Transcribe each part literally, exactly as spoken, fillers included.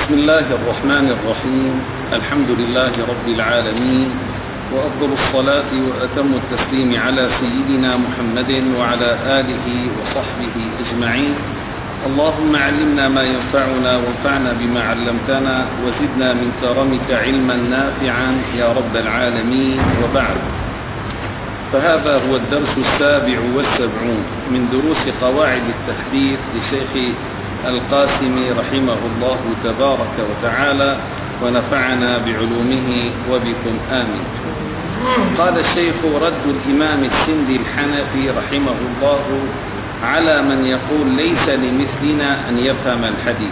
بسم الله الرحمن الرحيم. الحمد لله رب العالمين، وأفضل الصلاة وأتم التسليم على سيدنا محمد وعلى آله وصحبه أجمعين. اللهم علمنا ما ينفعنا وانفعنا بما علمتنا وزدنا من كرمك علما نافعا يا رب العالمين. وبعد، فهذا هو الدرس السابع والسبعون من دروس قواعد التحديث لشيخ القاسمي رحمه الله تبارك وتعالى، ونفعنا بعلومه وبكم آمين. قال الشيخ: رد الإمام السندي الحنفي رحمه الله على من يقول ليس لمثلنا أن يفهم الحديث.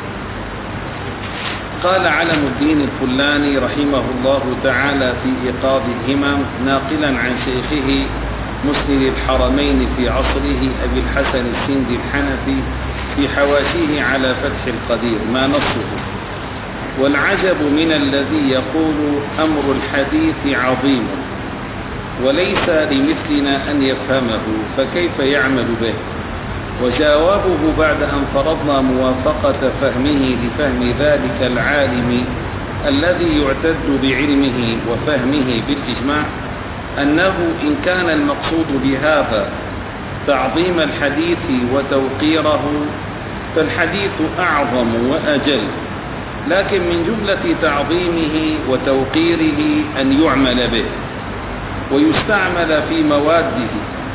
قال علم الدين الفلاني رحمه الله تعالى في إيقاظ الهمم ناقلا عن شيخه مسند الحرمين في عصره أبي الحسن السندي الحنفي في حواشيه على فتح القدير ما نصه: والعجب من الذي يقول أمر الحديث عظيم وليس لمثلنا أن يفهمه فكيف يعمل به. وجوابه بعد أن فرضنا موافقة فهمه لفهم ذلك العالم الذي يعتد بعلمه وفهمه بالإجماع أنه إن كان المقصود بهذا تعظيم الحديث وتوقيره فالحديث أعظم وأجل، لكن من جملة تعظيمه وتوقيره أن يعمل به ويستعمل في مواده،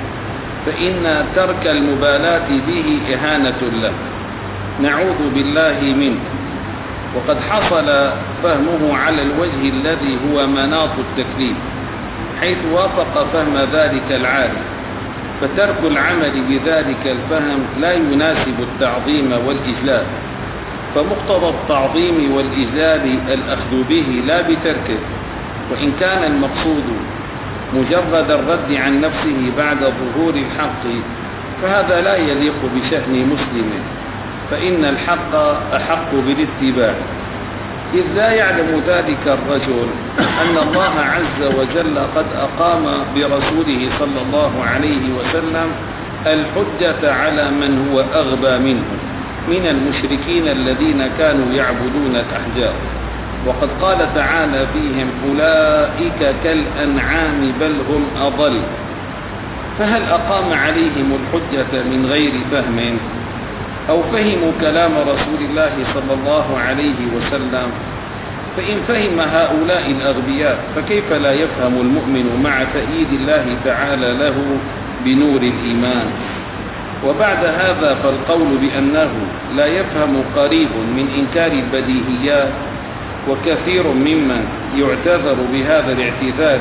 فإن ترك المبالاة به إهانة له نعوذ بالله منه. وقد حصل فهمه على الوجه الذي هو مناط التكليف حيث وافق فهم ذلك العالم، فترك العمل بذلك الفهم لا يناسب التعظيم والإجلال، فمقتضى التعظيم والإجلال الأخذ به لا بتركه. وإن كان المقصود مجرد الرد عن نفسه بعد ظهور الحق فهذا لا يليق بشأن مسلم، فإن الحق أحق بالاتباع، إذ لا يعلم ذلك الرجل أن الله عز وجل قد أقام برسوله صلى الله عليه وسلم الحجة على من هو أغبى منه من المشركين الذين كانوا يعبدون الأحجار، وقد قال تعالى فيهم: أولئك كالأنعام بل هم أضل. فهل أقام عليهم الحجة من غير فهم أو فهموا كلام رسول الله صلى الله عليه وسلم؟ فإن فهم هؤلاء الأغبياء فكيف لا يفهم المؤمن مع تأييد الله تعالى له بنور الإيمان؟ وبعد هذا فالقول بأنه لا يفهم قريب من إنكار البديهيات، وكثير ممن يعتذر بهذا الاعتذار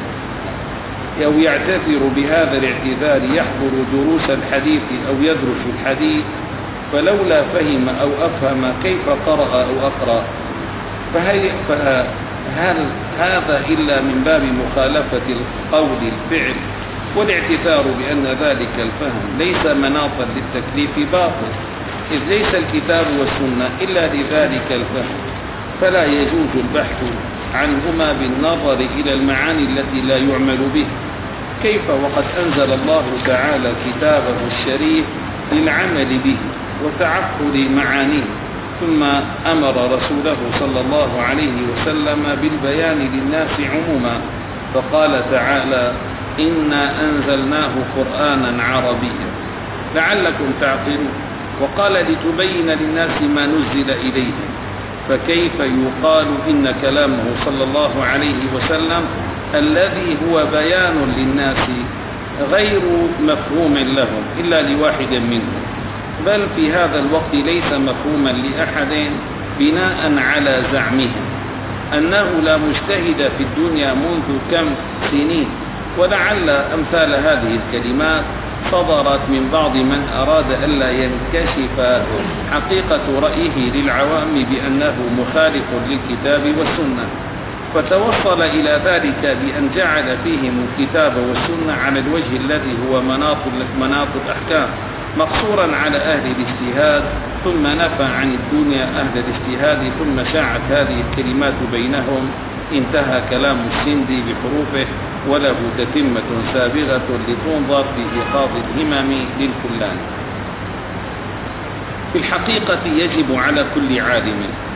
أو يعتذر بهذا الاعتذار يحضر دروس الحديث أو يدرس الحديث، فلولا فهم أو أفهم كيف قرأ أو أقرأ؟ فهل, فهل هذا إلا من باب مخالفة القول الفعل؟ والاعتذار بأن ذلك الفهم ليس مناطا للتكليف باطل، إذ ليس الكتاب والسنة إلا لذلك الفهم، فلا يجوز البحث عنهما بالنظر إلى المعاني التي لا يعمل به. كيف وقد أنزل الله تعالى كتابه الشريف للعمل به وتعقل معانيه، ثم أمر رسوله صلى الله عليه وسلم بالبيان للناس عموما، فقال تعالى: إنا أنزلناه قرآنا عربيا لعلكم تعقلون، وقال: لتبين للناس ما نزل إليهم. فكيف يقال إن كلامه صلى الله عليه وسلم الذي هو بيان للناس غير مفهوم لهم إلا لواحد منهم، بل في هذا الوقت ليس مفهوما لأحد بناء على زعمهم أنه لا مجتهد في الدنيا منذ كم سنين؟ ولعل أمثال هذه الكلمات صدرت من بعض من أراد ألا ينكشف حقيقة رأيه للعوام بأنه مخالف للكتاب والسنة، فتوصل إلى ذلك بأن جعل فيهم الكتاب والسنة على الوجه الذي هو مناط مناط الأحكام مقصورا على أهل الاجتهاد، ثم نفى عن الدنيا أهل الاجتهاد، ثم شاعت هذه الكلمات بينهم. انتهى كلام السندي بحروفه، وله تتمة سابغة لتنظر في إيقاظ الهمم للفلاني. في الحقيقة يجب على كل عالم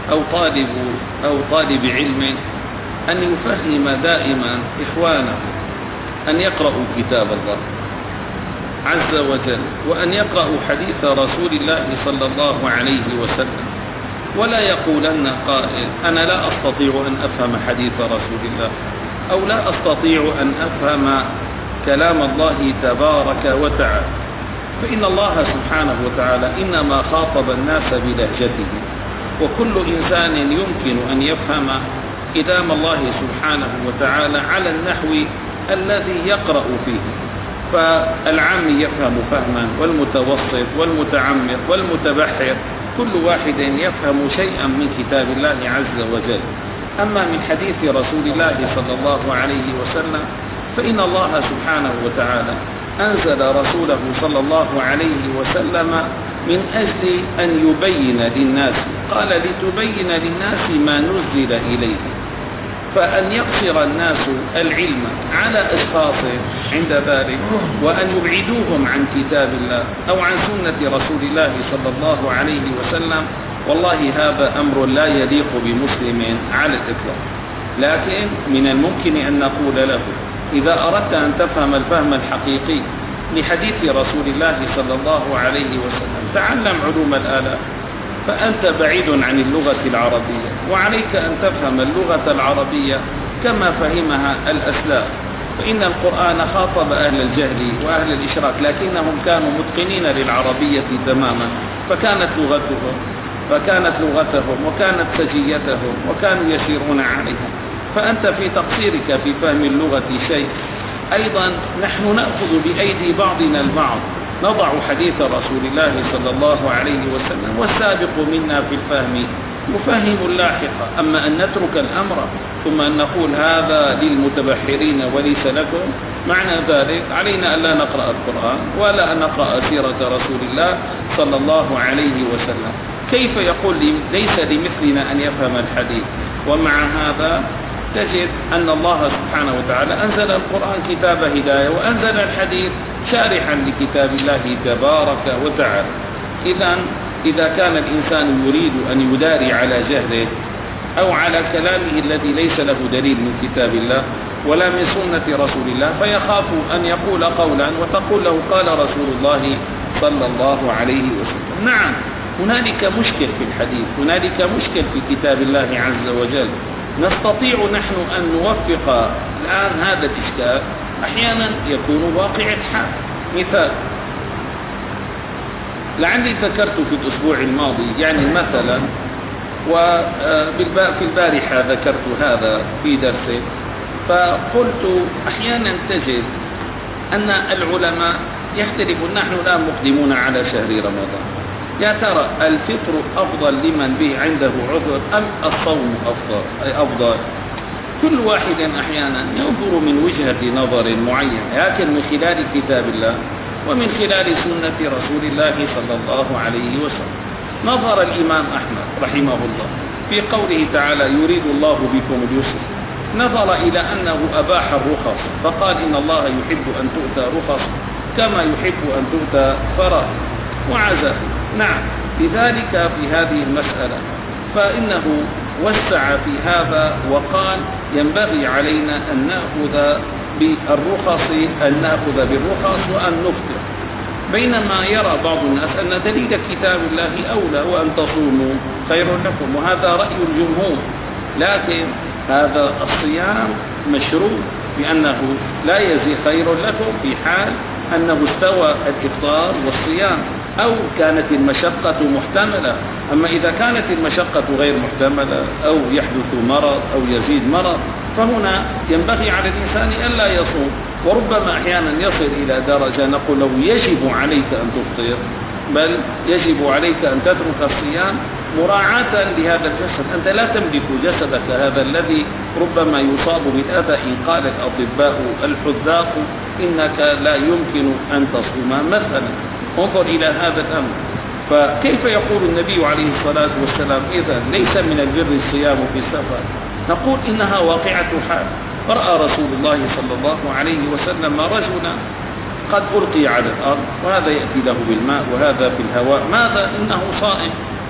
أو طالب أو طالب علم أن يفهم دائما إخوانه أن يقرأوا كتاب الله عز وجل، وأن يقرأوا حديث رسول الله صلى الله عليه وسلم، ولا يقولن قائل أنا لا أستطيع أن أفهم حديث رسول الله، أو لا أستطيع أن أفهم كلام الله تبارك وتعالى. فإن الله سبحانه وتعالى إنما خاطب الناس بلهجته، وكل إنسان يمكن أن يفهم كلام الله سبحانه وتعالى على النحو الذي يقرأ فيه. فالعام يفهم فهما، والمتوسط والمتعمق والمتبحر كل واحد يفهم شيئا من كتاب الله عز وجل. أما من حديث رسول الله صلى الله عليه وسلم فإن الله سبحانه وتعالى أنزل رسوله صلى الله عليه وسلم من أجل أن يبين للناس، قال لتبين للناس ما نزل إليه، فأن يقصر الناس العلم على أشخاص عند ذلك، وأن يبعدوهم عن كتاب الله أو عن سنة رسول الله صلى الله عليه وسلم، والله هذا أمر لا يليق بمسلم على الإطلاق. لكن من الممكن أن نقول له إذا أردت أن تفهم الفهم الحقيقي لحديث رسول الله صلى الله عليه وسلم تعلم علوم الآلات، فأنت بعيد عن اللغة العربية، وعليك أن تفهم اللغة العربية كما فهمها الأسلاف. فإن القرآن خاطب أهل الجهل وأهل الإشراك، لكنهم كانوا متقنين للعربية تماما، فكانت لغتهم فكانت لغتهم وكانت سجيتهم وكانوا يسيرون عليها. فأنت في تقصيرك في فهم اللغة شيء. أيضا نحن نأخذ بأيدي بعضنا البعض، نضع حديث رسول الله صلى الله عليه وسلم، والسابق منا في الفهم مفهم لاحقة. أما أن نترك الأمر ثم أن نقول هذا للمتبحرين وليس لكم، معنى ذلك علينا أن لا نقرأ القرآن ولا أن نقرأ سيرة رسول الله صلى الله عليه وسلم. كيف يقول ليس لمثلنا أن يفهم الحديث؟ ومع هذا تجد أن الله سبحانه وتعالى أنزل القرآن كتاب هداية، وأنزل الحديث شارحا لكتاب الله تبارك وتعالى. إذا إذا كان الإنسان يريد أن يداري على جهله أو على كلامه الذي ليس له دليل من كتاب الله ولا من سنة رسول الله، فيخاف أن يقول قولا وتقول له قال رسول الله صلى الله عليه وسلم. نعم، هنالك مشكل في الحديث، هنالك مشكل في كتاب الله عز وجل. نستطيع نحن أن نوفق الآن هذا الإشكال، أحيانا يكون واقع الحال. مثال لعلي ذكرت في الأسبوع الماضي، يعني مثلا وفي البارحة ذكرت هذا في درسي، فقلت أحيانا تجد أن العلماء يختلفون. نحن الآن مقدمون على شهر رمضان، يا ترى الفطر أفضل لمن به عنده عذر أم الصوم أفضل أي أفضل؟ كل واحد أحيانا ينظر من وجهة نظر معين، لكن من خلال كتاب الله ومن خلال سنة رسول الله صلى الله عليه وسلم. نظر الإمام أحمد رحمه الله في قوله تعالى يريد الله بكم اليسر، نظر إلى أنه أباح الرخص، فقال إن الله يحب أن تؤتى رخص كما يحب أن تؤتى فرائض، وعزل. نعم، لذلك في هذه المسألة فإنه وسع في هذا وقال ينبغي علينا أن نأخذ بالرخص أن نأخذ بالرخص وأن نفطر، بينما يرى بعض الناس أن دليل كتاب الله أولى وأن تصوموا خير لكم، وهذا رأي الجمهور. لكن هذا الصيام مشروع بأنه لا يزيد خير لكم في حال أنه استوى الإفطار والصيام أو كانت المشقة محتملة. أما إذا كانت المشقة غير محتملة أو يحدث مرض أو يزيد مرض، فهنا ينبغي على الإنسان ألا يصوم، وربما أحيانا يصل إلى درجة نقول له يجب عليك أن تفطر، بل يجب عليك أن تترك الصيام مراعاة لهذا الجسد. أنت لا تملك جسدك هذا الذي ربما يصاب بالأذى. إن قال الأطباء الحذاق إنك لا يمكن أن تصوم مثلا. انظر إلى هذا الأمر. فكيف يقول النبي عليه الصلاة والسلام إذا ليس من البر الصيام في السفر؟ نقول إنها واقعة حال. رأى رسول الله صلى الله عليه وسلم رجلا قد ألقي على الأرض، وهذا يأتي له بالماء وهذا في الهواء، ماذا؟ إنه صائم.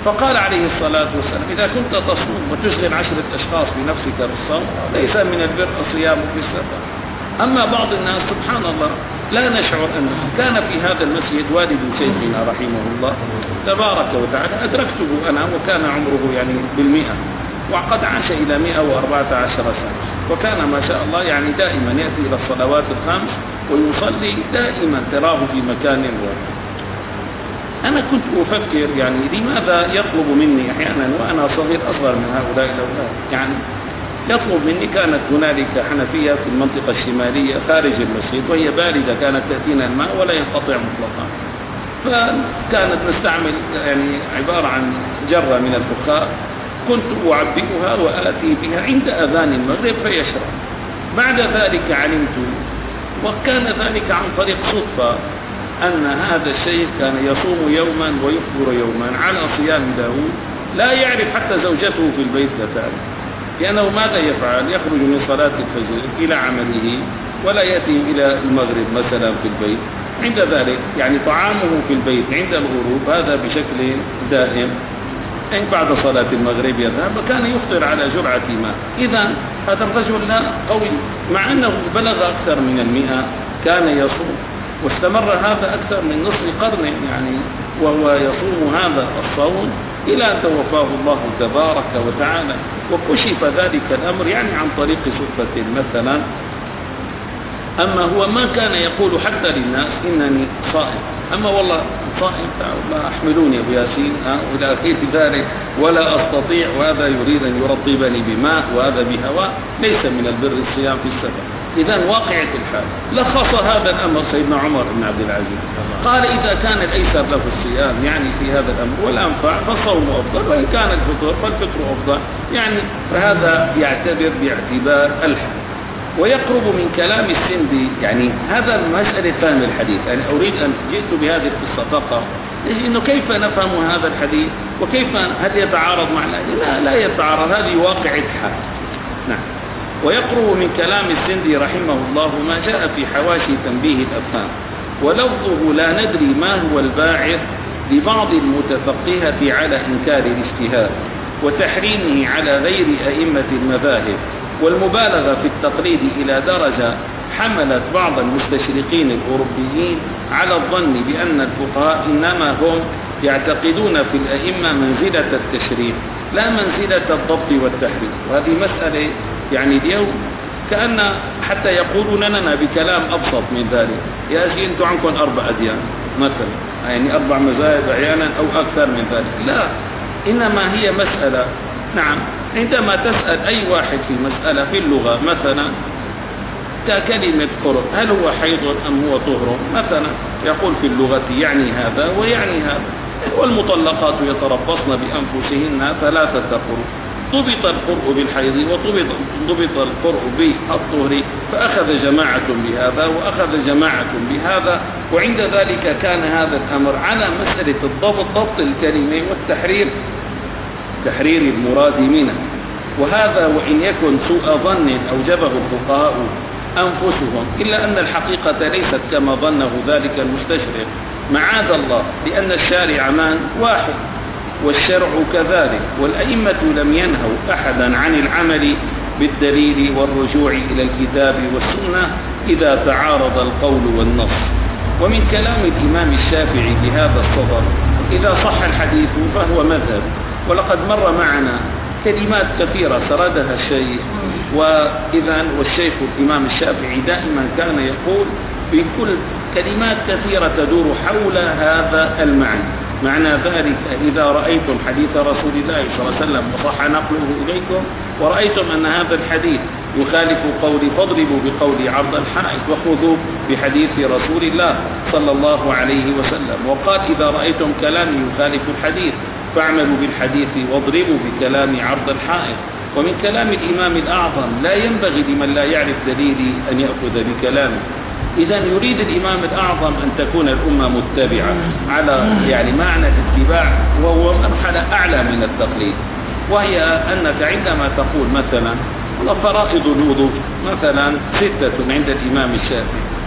فقال عليه الصلاة والسلام إذا كنت تصوم وتشغل عشرة أشخاص بنفسك بالصوم ليس من البر الصيام في السفر. أما بعض الناس سبحان الله لا نشعر أنه كان في هذا المسجد والد شيخنا رحمه الله تبارك وتعالى، أدركته أنا وكان عمره يعني بالمئة وقد عاش إلى مئة وأربعة عشر سنة، وكان ما شاء الله يعني دائما يأتي إلى الصلوات الخمس ويصلي دائما تراه في مكان واحد. أنا كنت أفكر يعني لماذا يطلب مني أحيانا وأنا صغير أصغر من هؤلاء الأولاد، يعني يطلب مني. كانت هنالك حنفية في المنطقة الشمالية خارج المسجد وهي باردة، كانت تأتينا الماء ولا ينقطع مطلقا، فكانت نستعمل يعني عبارة عن جرة من الفخار، كنت أعبئها وآتي بها عند أذان المغرب فيشرب. بعد ذلك علمت وكان ذلك عن طريق صدفة أن هذا الشيخ كان يصوم يوما ويفطر يوما على صيام داود، لا يعرف حتى زوجته في البيت لا تعرف، لأنه ماذا يفعل؟ يخرج من صلاة الفجر إلى عمله ولا يأتي إلى المغرب مثلا في البيت. عند ذلك يعني طعامه في البيت عند الغروب هذا بشكل دائم، يعني بعد صلاة المغرب يذهب وكان يفطر على جرعة ماء. إذا هذا الرجل لا قوي، مع أنه بلغ أكثر من المئة كان يصوم واستمر هذا أكثر من نصف قرن يعني وهو يصوم هذا الصوم إلى أن توفاه الله تبارك وتعالى. وكشف ذلك الأمر يعني عن طريق صدفة مثلا. أما هو ما كان يقول حتى للناس إنني صائم، أما والله صائم لا أحملوني أبو ياسين وإلى غير ذلك ولا أستطيع، وهذا يريد أن يرطبني بماء وهذا بهواء، ليس من البر الصيام في السفر. إذن واقعة الحال لخص هذا الأمر سيدنا عمر بن عبد العزيز، قال إذا كان الأيسر له الصيام يعني في هذا الأمر والأنفع فالصوم أفضل، وإن كان الفطر فالفطر أفضل، يعني فهذا يعتبر باعتبار الحال. ويقرب من كلام السندي يعني هذا مسألة فهم الحديث، يعني أريد أن جئت بهذه القصة فقط إنه كيف نفهم هذا الحديث وكيف هل يتعارض مع لا لا يتعارض، هذه واقعة حال. نعم. ويقرب من كلام السندي رحمه الله ما جاء في حواشي تنبيه الأفهام، ولفظه لا ندري ما هو الباعث لبعض المتفقهة على إنكار الاجتهاد وتحريمه على غير أئمة المذاهب، والمبالغة في التقليد إلى درجة حملت بعض المستشرقين الأوروبيين على الظن بأن الفقهاء إنما هم يعتقدون في الأئمة منزلة التشريع لا منزلة الضبط والتحريم. وهذه مسألة يعني اليوم كأن حتى يقولون لنا بكلام أبسط من ذلك، يا أخي أنتم عنكم أربع أديان مثلا، يعني أربع مذاهب أحيانا أو أكثر من ذلك، لا، إنما هي مسألة. نعم، عندما تسأل أي واحد في مسألة في اللغة مثلا ككلمة قرء هل هو حيض أم هو طهر مثلا، يقول في اللغة يعني هذا ويعني هذا، والمطلقات يتربصن بأنفسهن ثلاثة قروء، ضبط القرء بالحيض وضبط ضبط القرء بالطهر، فأخذ جماعة بهذا وأخذ جماعة بهذا، وعند ذلك كان هذا الأمر على مسألة الضبط، ضبط الكلمة، والتحرير تحرير المراد منه. وهذا وإن يكن سوء ظن أوجبه الفقهاء أنفسهم، إلا أن الحقيقة ليست كما ظنه ذلك المستشرق، معاذ الله، لأن الشارع مان واحد والشرع كذلك، والأئمة لم ينهوا أحدا عن العمل بالدليل والرجوع إلى الكتاب والسنة إذا تعارض القول والنص. ومن كلام الإمام الشافعي بهذا الصدد إذا صح الحديث فهو مذهب، ولقد مر معنا كلمات كثيرة سردها الشيخ، وإذا والشيخ الإمام الشافعي دائما كان يقول بكل كلمات كثيرة تدور حول هذا المعنى. معنى ذلك إذا رأيتم حديث رسول الله صلى الله عليه وسلم وصح نقله إليكم ورأيتم أن هذا الحديث يخالف قولي فاضربوا بقولي عرض الحائط وخذوا بحديث رسول الله صلى الله عليه وسلم. وقال إذا رأيتم كلامي يخالف الحديث فاعملوا بالحديث واضربوا بكلام عرض الحائط. ومن كلام الإمام الأعظم لا ينبغي لمن لا يعرف دليلي أن يأخذ بكلامه. إذا يريد الإمام الأعظم أن تكون الأمة متبعة على يعني معنى الاتباع، وهو مرحلة أعلى من التقليد، وهي أنك عندما تقول مثلا فرائض الوضوء مثلا ستة عند الإمام الشافعي،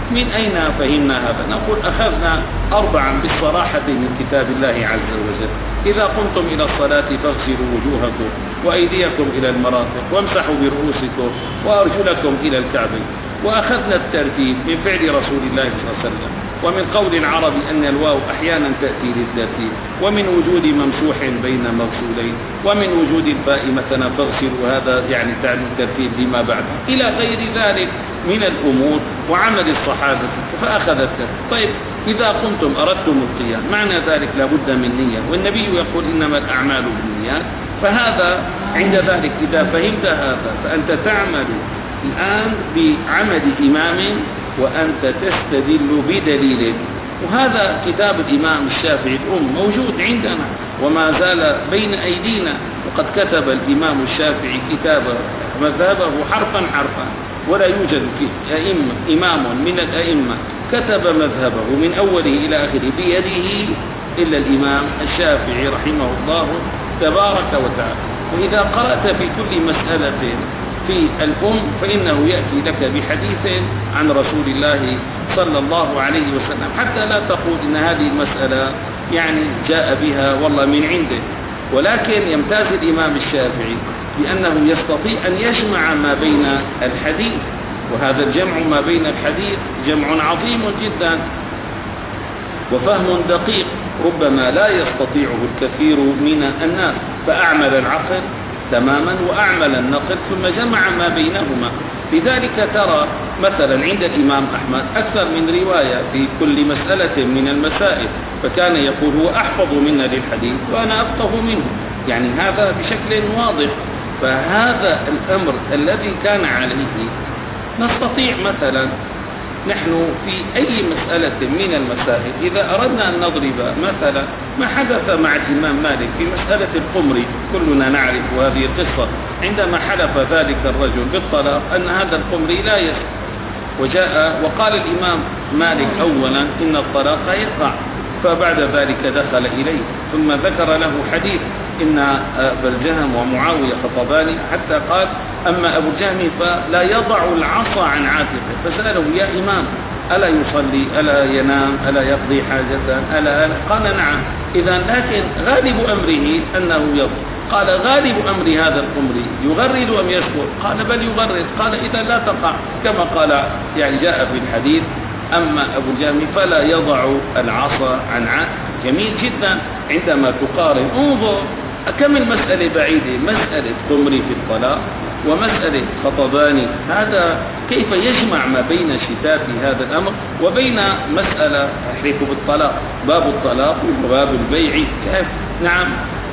من أين فهمنا هذا؟ نقول أخذنا أربعا بالصراحة من كتاب الله عز وجل: إذا قمتم إلى الصلاة فاغسلوا وجوهكم وأيديكم إلى المرافق وامسحوا برؤوسكم وأرجلكم إلى الكعبين. وأخذنا الترتيب من فعل رسول الله صلى الله عليه وسلم، ومن قول العرب أن الواو أحيانا تأتي للترتيب، ومن وجود ممسوح بين مغسولين، ومن وجود الباء مثلا فاغسلوا، هذا يعني تعني الترتيب لما بعده، إلى غير ذلك من الأمور وعمل الصحابة فأخذ الترتيب. طيب إذا قمتم أردتم القيام، معنى ذلك لابد من نية، والنبي يقول إنما الأعمال بالنيات. فهذا عند ذلك إذا فهمت هذا فأنت تعمل الآن بعمل إمام وأنت تستدل بدليل. وهذا كتاب الإمام الشافعي الأم موجود عندنا وما زال بين أيدينا، وقد كتب الإمام الشافعي كتاب مذهبه حرفا حرفا، ولا يوجد أئمة إمام من الأئمة كتب مذهبه من أوله إلى آخره بيده إلا الإمام الشافعي رحمه الله تبارك وتعالى. وإذا قرأت في كل مسألة في الأم فإنه يأتي لك بحديث عن رسول الله صلى الله عليه وسلم، حتى لا تقول إن هذه المسألة يعني جاء بها والله من عنده. ولكن يمتاز الإمام الشافعي بأنه يستطيع أن يجمع ما بين الحديث، وهذا الجمع ما بين الحديث جمع عظيم جدا وفهم دقيق ربما لا يستطيعه الكثير من الناس، فأعمل العقل تماما وأعمل النقل ثم جمع ما بينهما. لذلك ترى مثلا عند الإمام أحمد أكثر من رواية في كل مسألة من المسائل، فكان يقول هو أحفظ منا للحديث وأنا أفقه منه، يعني هذا بشكل واضح. فهذا الأمر الذي كان عليه نستطيع مثلا نحن في أي مسألة من المسائل إذا أردنا أن نضرب مثلا ما حدث مع الإمام مالك في مسألة القمر، كلنا نعرف هذه القصة عندما حلف ذلك الرجل بالطلاق أن هذا القمر لا يصح، وجاء وقال الإمام مالك أولا إن الطلاق يقع، فبعد ذلك دخل إليه ثم ذكر له حديث إن أبا الجهم ومعاوية خطبان، حتى قال أما أبو الجهم فلا يضع العصا عن عاتقه، فسأله يا إمام ألا يصلي ألا ينام ألا يقضي حاجة ألا, ألا؟ قال نعم. إذا لكن غالب أمره أنه يضع. قال غالب أمر هذا القمر يغرد أم يسكت؟ قال بل يغرد. قال إذا لا تقع، كما قال يعني جاء في الحديث أما أبو الجهم فلا يضع العصا عن عاتقه. جميل جدا عندما تقارن، انظر كم المسألة بعيدة، مسألة قمر في الطلاق ومسألة خطبان، هذا كيف يجمع ما بين شتات هذا الأمر وبين مسألة أحرق بالطلاق، باب الطلاق وباب البيع كيف نعم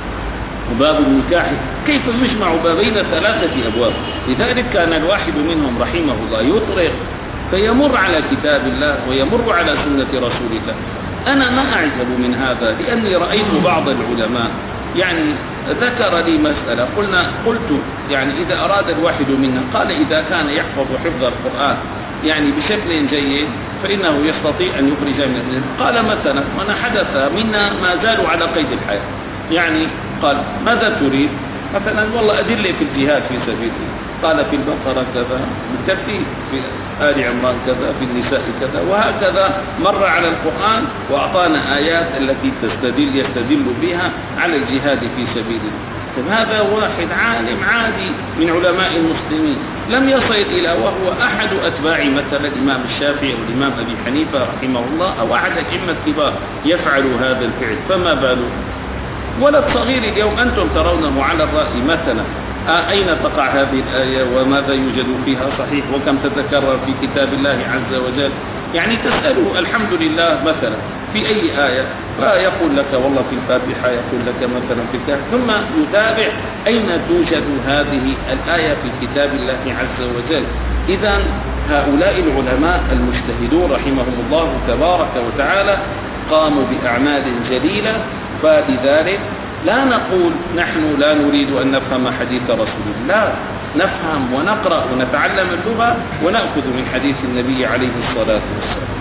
وباب النكاح، كيف يجمع ما بين ثلاثة أبواب؟ لذلك كان الواحد منهم رحمه الله يطرق فيمر على كتاب الله ويمر على سنة رسول الله. أنا ما أعجب من هذا، لأني رأيت بعض العلماء يعني ذكر لي مسألة، قلنا قلت يعني إذا أراد الواحد منا قال إذا كان يحفظ حفظ القرآن يعني بشكل جيد فإنه يستطيع أن يخرج من الجنة. قال مثلا وأنا حدث منا ما زالوا على قيد الحياة، يعني قال ماذا تريد؟ مثلا والله أدلة في الجهاد في سبيل الله، قال في البقرة كذا بالترتيب، في آل عمران كذا، في النساء كذا، وهكذا مر على القرآن وأعطانا آيات التي تستدل يستدل بها على الجهاد في سبيل الله. هذا واحد عالم عادي من علماء المسلمين لم يصل إلى، وهو أحد أتباع مثلا الإمام الشافعي والإمام أبي حنيفة رحمه الله أو أحد الأئمة الكبار يفعل هذا الفعل، فما باله ولد صغير اليوم أنتم ترونه على الرأي مثلا آه أين تقع هذه الآية وماذا يوجد فيها صحيح وكم تتكرر في كتاب الله عز وجل، يعني تسأله الحمد لله مثلا في أي آية فيقول لك والله في الفاتحة، يقول لك مثلا في الكهف، ثم يتابع أين توجد هذه الآية في كتاب الله عز وجل. إذا هؤلاء العلماء المجتهدون رحمهم الله تبارك وتعالى قاموا بأعمال جليلة، فلذلك لا نقول نحن لا نريد أن نفهم حديث رسول الله، نفهم ونقرأ ونتعلم اللغة ونأخذ من حديث النبي عليه الصلاة والسلام.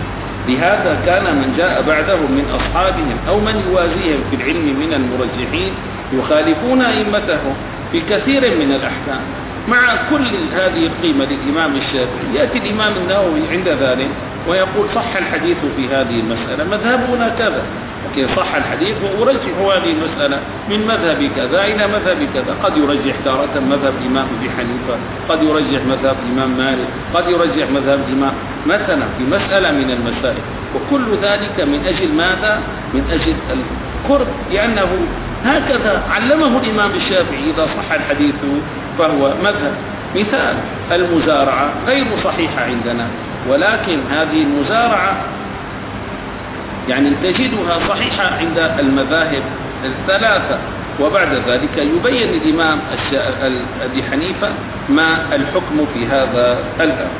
لهذا كان من جاء بعدهم من أصحابهم أو من يوازيهم في العلم من المرجحين يخالفون أئمتهم في كثير من الأحكام، مع كل هذه القيمة للإمام الشافعي يأتي الإمام النووي عند ذلك ويقول صح الحديث في هذه المسألة، مذهبنا كذا، لكن صح الحديث وأرجح هذه المسألة من مذهب كذا إلى مذهب كذا. قد يرجح تارة مذهب الإمام أبي حنيفة، قد يرجح مذهب الإمام مالك، قد يرجح مذهب الإمام مثلا في مسألة من المسائل، وكل ذلك من أجل ماذا؟ من أجل القرب، لأنه هكذا علمه الإمام الشافعي، إذا صح الحديث فهو مذهب. مثال المزارعة غير صحيحة عندنا، ولكن هذه المزارعة يعني تجدها صحيحة عند المذاهب الثلاثة، وبعد ذلك يبين الإمام أبي حنيفة ما الحكم في هذا الأمر،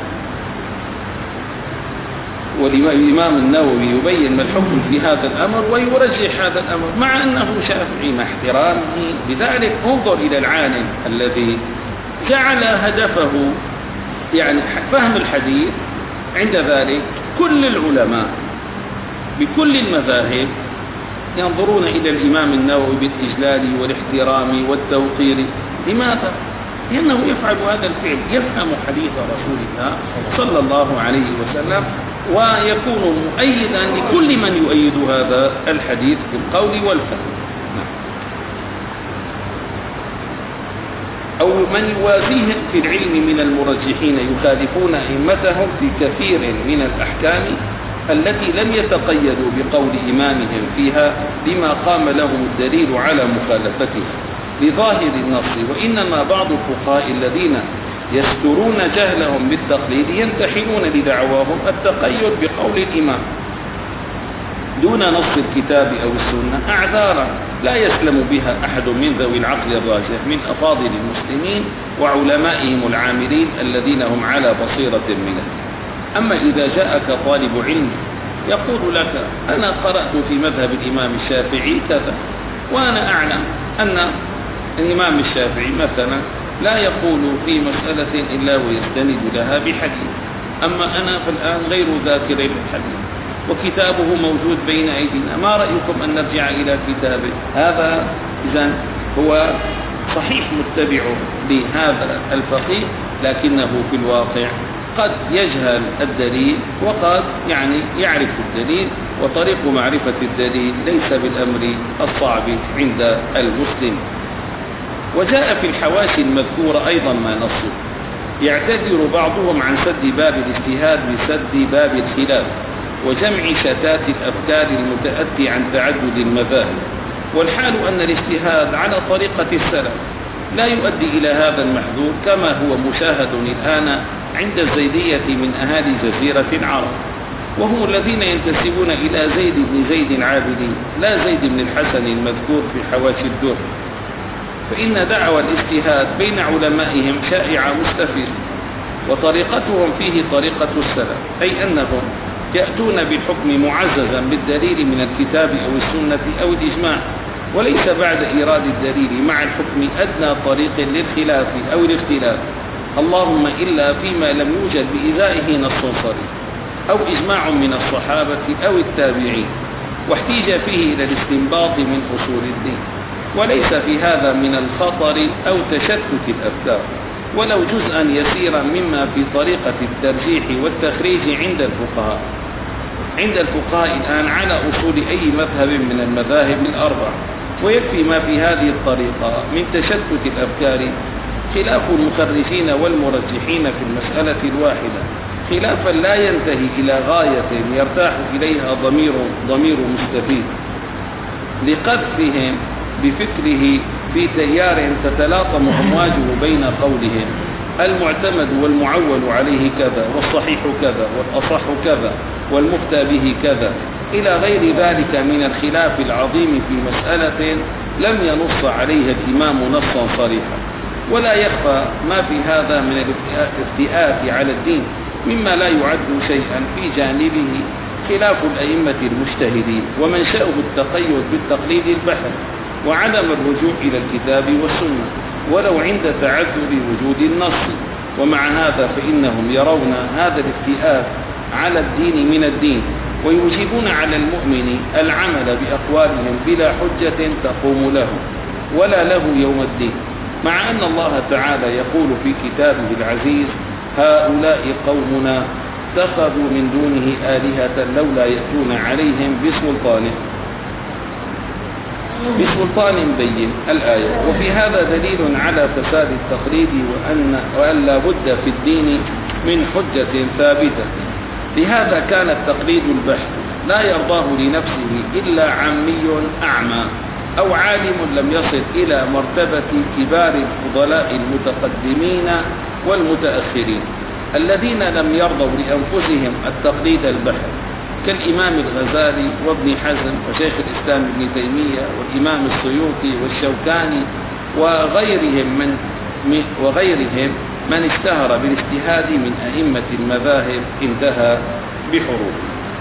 والإمام النووي يبين ما الحكم في هذا الأمر ويرجح هذا الأمر، مع أنه شافعي مع احترامه. بذلك انظر إلى العالم الذي جعل هدفه يعني فهم الحديث، عند ذلك كل العلماء بكل المذاهب ينظرون إلى الإمام النووي بالإجلال والاحترام والتوقير. لماذا؟ لأنه يفعل هذا الفعل، يفهم حديث رسول الله صلى الله عليه وسلم، ويكون مؤيدا لكل من يؤيد هذا الحديث بالقول والفهم، أو من يوازيهم في العلم من المرجحين يخالفون أئمتهم في كثير من الأحكام التي لم يتقيدوا بقول إمامهم فيها لما قام لهم الدليل على مخالفته لظاهر النص. وإنما بعض الفقهاء الذين يسترون جهلهم بالتقليد ينتحلون لدعواهم التقيد بقول الإمام دون نص الكتاب أو السنة أعذارا لا يسلم بها أحد من ذوي العقل الراجح من أفاضل المسلمين وعلمائهم العاملين الذين هم على بصيرة منه. أما إذا جاءك طالب علم يقول لك أنا قرأت في مذهب الإمام الشافعي كذا، وأنا أعلم أن الإمام الشافعي مثلا لا يقول في مسألة إلا ويستند لها بحديث، أما أنا فالآن غير ذاكر للحديث وكتابه موجود بين أيدينا، ما رأيكم أن نرجع إلى كتابه؟ هذا إذن هو صحيح متبع لهذا الفقيه، لكنه في الواقع قد يجهل الدليل وقد يعني يعرف الدليل، وطريق معرفة الدليل ليس بالأمر الصعب عند المسلم. وجاء في الحواشي المذكورة أيضا ما نصه يعتذر بعضهم عن سد باب الاجتهاد بسد باب الخلاف وجمع شتات الأفكار المتأتي عن تعدد المذاهب، والحال أن الاجتهاد على طريقة السلف لا يؤدي إلى هذا المحذور كما هو مشاهد الآن عند الزيدية من أهالي جزيرة العرب، وهم الذين ينتسبون إلى زيد بن زيد العابدي لا زيد بن الحسن المذكور في حواشي الدر. فإن دعوى الاجتهاد بين علمائهم شائعة مستفيضة، وطريقتهم فيه طريقة السلف، أي أنهم يأتون بالحكم معززا بالدليل من الكتاب أو السنة أو الإجماع، وليس بعد إيراد الدليل مع الحكم أدنى طريق للخلاف أو الاختلاف، اللهم إلا فيما لم يوجد بإزائه نص صريح أو إجماع من الصحابة أو التابعين، واحتيج فيه إلى الاستنباط من أصول الدين، وليس في هذا من الخطر أو تشتت الأفكار ولو جزءا يسيرا مما في طريقة الترجيح والتخريج عند الفقهاء عند الفقهاء الآن على أصول أي مذهب من المذاهب الأربع. ويكفي ما في هذه الطريقة من تشتت الأفكار خلاف المخرجين والمرجحين في المسألة الواحدة، خلافا لا ينتهي إلى غاية يرتاح إليها ضمير ضمير مستفيد لقذفهم بفكره في تيار تتلاطم أمواجه بين قولهم المعتمد والمعول عليه كذا، والصحيح كذا، والأصح كذا، والمفتى به كذا، إلى غير ذلك من الخلاف العظيم في مسألة لم ينص عليها الإمام نصا صريحا. ولا يخفى ما في هذا من الافتئات على الدين مما لا يعد شيئا في جانبه خلاف الأئمة المجتهدين، ومنشأه التقيد بالتقليد البحث وعدم الرجوع إلى الكتاب والسنة ولو عند تعذر وجود النص. ومع هذا فإنهم يرون هذا الافتئات على الدين من الدين، ويوجبون على المؤمن العمل بأقوالهم بلا حجة تقوم له ولا له يوم الدين، مع أن الله تعالى يقول في كتابه العزيز: هؤلاء قومنا اتخذوا من دونه آلهة لولا يأتون عليهم بسلطان بسلطان بين الآية. وفي هذا دليل على فساد التقليد وأن, وأن لا بد في الدين من حجة ثابتة. لهذا كان التقليد البحث لا يرضاه لنفسه إلا عامي أعمى أو عالم لم يصل إلى مرتبة كبار الفضلاء المتقدمين والمتأخرين الذين لم يرضوا لأنفسهم التقليد البحث، كالإمام الغزالي وابن حزم وشيخ الإسلام ابن تيمية والإمام السيوطي والشوكاني وغيرهم من وغيرهم من اشتهر بالاجتهاد من أئمة المذاهب انتهى بحروف.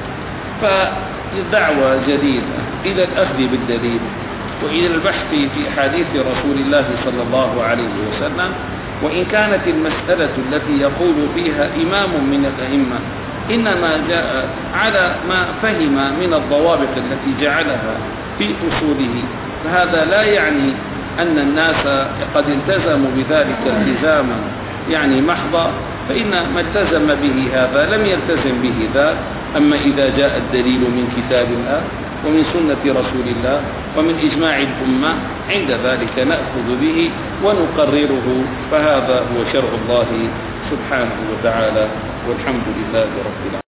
فالدعوة جديدة إلى الأخذ بالدليل وإلى البحث في أحاديث رسول الله صلى الله عليه وسلم، وإن كانت المسألة التي يقول فيها إمام من الأئمة إنما جاء على ما فهم من الضوابط التي جعلها في أصوله، فهذا لا يعني أن الناس قد التزموا بذلك التزاما يعني محضا، فإن ما التزم به هذا لم يلتزم به ذاك. أما إذا جاء الدليل من كتاب الله ومن سنة رسول الله ومن إجماع الأمة عند ذلك نأخذ به ونقرره، فهذا هو شرع الله سبحانه وتعالى، والحمد لله رب العالمين.